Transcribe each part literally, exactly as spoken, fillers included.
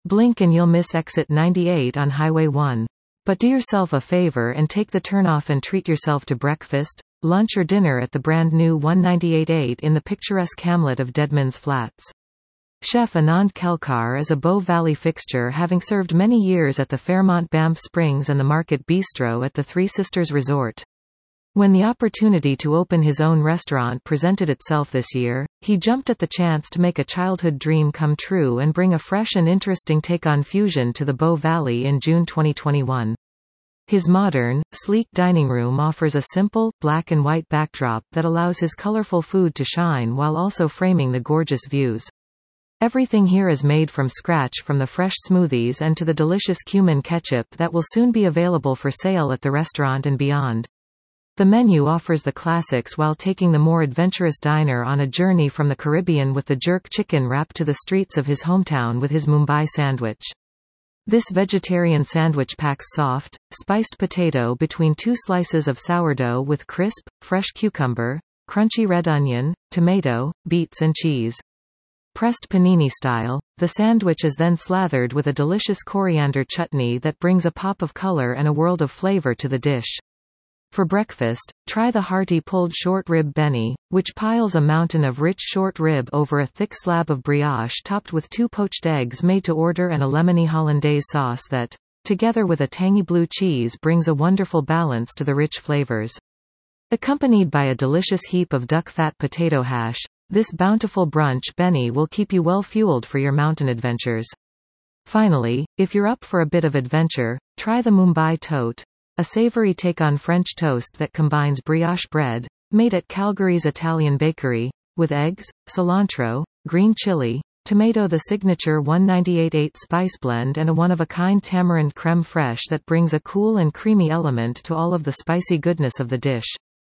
Blink and you'll miss exit ninety-eight on Highway one. But do yourself a favor and take the turnoff and treat yourself to breakfast, lunch or dinner at the brand new one ninety-eight eight in the picturesque hamlet of Deadman's Flats. Chef Anand Kelkar is a Bow Valley fixture, having served many years at the Fairmont Banff Springs and the Market Bistro at the Three Sisters Resort. When the opportunity to open his own restaurant presented itself this year, he jumped at the chance to make a childhood dream come true and bring a fresh and interesting take on fusion to the Bow Valley in June twenty twenty-one. His modern, sleek dining room offers a simple, black and white backdrop that allows his colorful food to shine while also framing the gorgeous views. Everything here is made from scratch, from the fresh smoothies and to the delicious cumin ketchup that will soon be available for sale at the restaurant and beyond. The menu offers the classics while taking the more adventurous diner on a journey from the Caribbean with the jerk chicken wrap to the streets of his hometown with his Mumbai sandwich. This vegetarian sandwich packs soft, spiced potato between two slices of sourdough with crisp, fresh cucumber, crunchy red onion, tomato, beets and cheese. Pressed panini style, the sandwich is then slathered with a delicious coriander chutney that brings a pop of color and a world of flavor to the dish. For breakfast, try the hearty pulled short rib beni, which piles a mountain of rich short rib over a thick slab of brioche topped with two poached eggs made to order and a lemony hollandaise sauce that, together with a tangy blue cheese, brings a wonderful balance to the rich flavors. Accompanied by a delicious heap of duck fat potato hash, this bountiful brunch beni will keep you well fueled for your mountain adventures. Finally, if you're up for a bit of adventure, try the Mumbai Tote, a savory take on French toast that combines brioche bread, made at Calgary's Italian bakery, with eggs, cilantro, green chili, tomato, the signature one ninety-eight eight spice blend, and a one-of-a-kind tamarind creme fraiche that brings a cool and creamy element to all of the spicy goodness of the dish.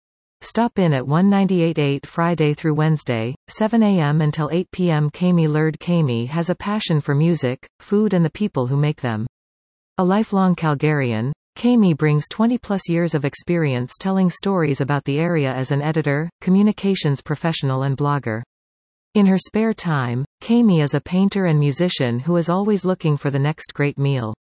Stop in at one ninety-eight eight Friday through Wednesday, seven a m until eight p m Kami Lurd Kami has a passion for music, food and the people who make them. A lifelong Calgarian, Kami brings twenty plus years of experience telling stories about the area as an editor, communications professional and blogger. In her spare time, Kami is a painter and musician who is always looking for the next great meal.